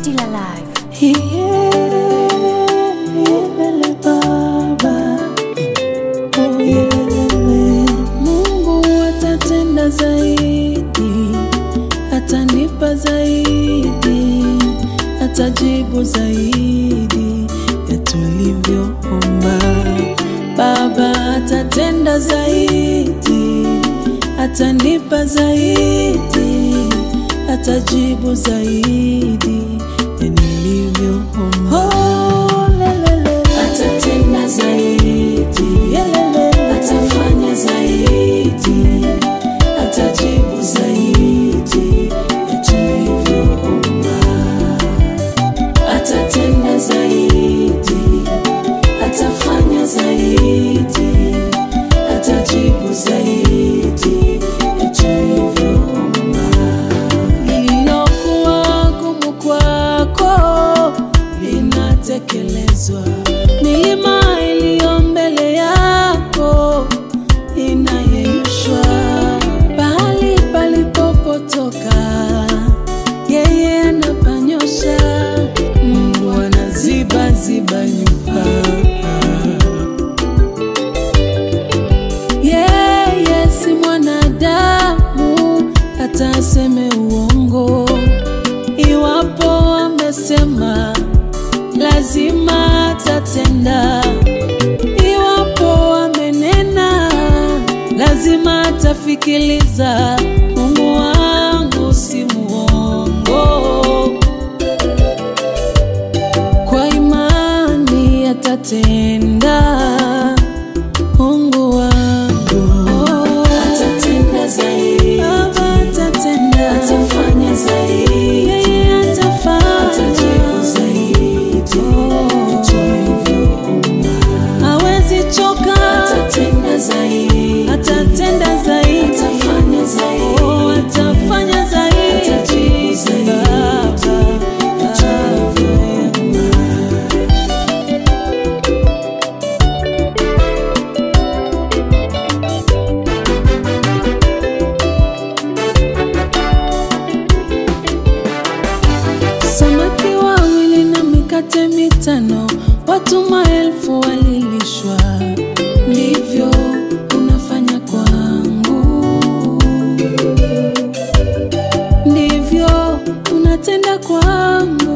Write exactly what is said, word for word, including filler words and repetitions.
Still alive. Yeah, yelele baba. Oh yelele. Mungu atatenda zaidi, atanipa zaidi, atajibu zaidi ya tulivyoomba. Baba atatenda zaidi, atanipa zaidi, atajibu zaidi ya nilivyoomba. Oh, lelele. Atatenda zaidi, yelele. Atafanya zaidi, atajibu zaidi ya tulivyoomba. Atatenda zaidi, atafanya zaidi, atajibu zaidi ya tulivyoomba. Lililokuwa gumu kwako linatekelezwa, milima iliyo mbele yako inayeyushwa. Pahali palipopotoka yeye anapanyosha. Mungu anaziba ziba nyufa. Yeye si mwanadamu hata aseme uongo. Iwapo amesema lazima atatenda. Iwapo amenena lazima atafikiliza. Mungu wangu si muongo. Kwa imani atatenda. Mungu wangu atatenda zaidi, atatenda, atafanya zaidi, yeye atafanya, atajibu zaidi ya tulivyoomba. Hawezi choka, atatenda zaidi, atatenda zaidi, atafanya zaidi, oh, atafanya zaidi, atajibu zaidi ya tulivyoomba. Samaki wawili na mikate mitano, watu maelfu walilishwa. Ndivyo unafanya kwangu, ndivyo unatenda kwangu.